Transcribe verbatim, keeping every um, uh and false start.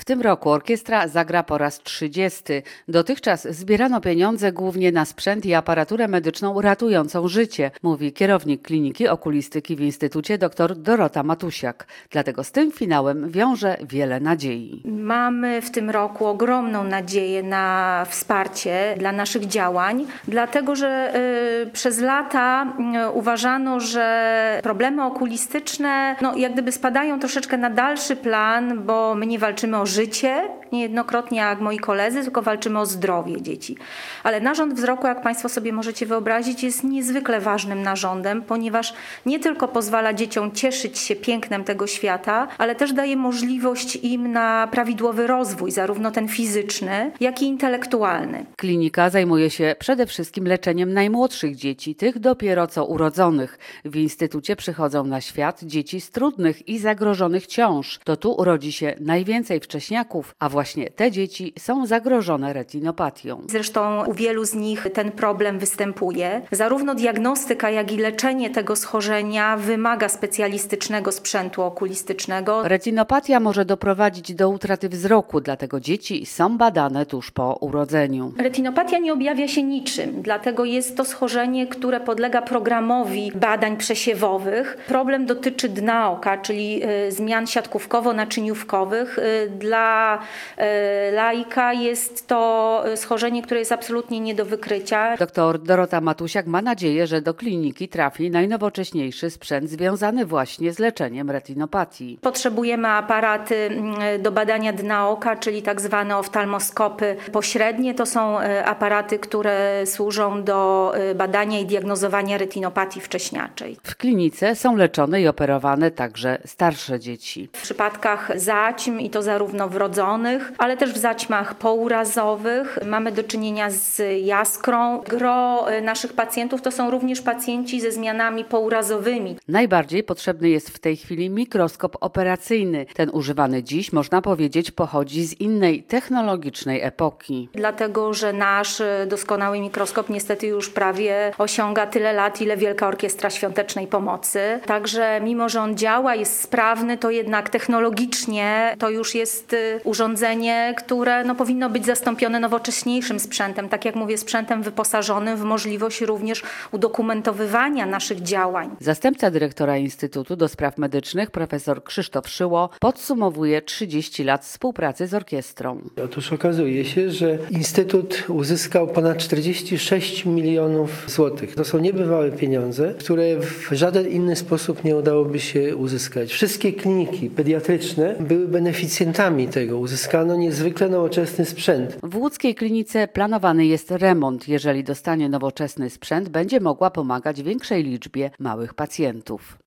W tym roku orkiestra zagra po raz trzydziesty. Dotychczas zbierano pieniądze głównie na sprzęt i aparaturę medyczną ratującą życie, mówi kierownik Kliniki Okulistyki w Instytucie dr Dorota Matusiak. Dlatego z tym finałem wiąże wiele nadziei. Mamy w tym roku ogromną nadzieję na wsparcie dla naszych działań, dlatego że y, przez lata y, uważano, że problemy okulistyczne no, jak gdyby spadają troszeczkę na dalszy plan, bo my nie walczymy o życie, niejednokrotnie jak moi koledzy, tylko walczymy o zdrowie dzieci. Ale narząd wzroku, jak Państwo sobie możecie wyobrazić, jest niezwykle ważnym narządem, ponieważ nie tylko pozwala dzieciom cieszyć się pięknem tego świata, ale też daje możliwość im na prawidłowy rozwój, zarówno ten fizyczny, jak i intelektualny. Klinika zajmuje się przede wszystkim leczeniem najmłodszych dzieci, tych dopiero co urodzonych. W Instytucie przychodzą na świat dzieci z trudnych i zagrożonych ciąż. To tu urodzi się najwięcej wcześniaków, a właśnie te dzieci są zagrożone retinopatią. Zresztą u wielu z nich ten problem występuje. Zarówno diagnostyka, jak i leczenie tego schorzenia wymaga specjalistycznego sprzętu okulistycznego. Retinopatia może doprowadzić do utraty wzroku, dlatego dzieci są badane tuż po urodzeniu. Retinopatia nie objawia się niczym, dlatego jest to schorzenie, które podlega programowi badań przesiewowych. Problem dotyczy dna oka, czyli y, zmian siatkówkowo-naczyniówkowych. Y, dla y, laika jest to schorzenie, które jest absolutnie nie do wykrycia. Doktor Dorota Matusiak ma nadzieję, że do kliniki trafi najnowocześniejszy sprzęt związany właśnie z leczeniem retinopatii. Potrzebujemy aparaty do badania dna oka, czyli tak zwane oftalmoskopy pośrednie. To są aparaty, które służą do badania i diagnozowania retinopatii wcześniaczej. W klinice są leczone i operowane także starsze dzieci. W przypadkach zaćm, i to zarówno wrodzonych, ale też w zaćmach pourazowych, mamy do czynienia z jaskrą. Gro naszych pacjentów to są również pacjenci ze zmianami pourazowymi. Najbardziej potrzebny jest w tej chwili mikroskop operacyjny. Ten używany dziś, można powiedzieć, pochodzi z innej technologicznej epoki. Dlatego, że nasz doskonały mikroskop niestety już prawie osiąga tyle lat, ile Wielka Orkiestra Świątecznej Pomocy. Także mimo, że on działa, jest sprawny, to jednak technologicznie to już jest urządzenie, które no, powinno być zastąpione nowocześniejszym sprzętem. Tak jak mówię, sprzętem wyposażonym w możliwość również udokumentowywania naszych działań. Zastępca dyrektora Instytutu do Spraw Medycznych, profesor Krzysztof Szyło, podsumowuje trzydzieści lat współpracy z orkiestrą. Otóż okazuje się, że Instytut uzyskał ponad czterdzieści sześć milionów złotych. To są niebywałe pieniądze, które w żaden inny sposób nie udałoby się uzyskać. Wszystkie kliniki pediatryczne były beneficjentami tego. Uzyskano niezwykle nowoczesny sprzęt. W łódzkiej klinice planowany jest remont. Jeżeli dostanie nowoczesny sprzęt, będzie mogła pomagać większej liczbie małych pacjentów.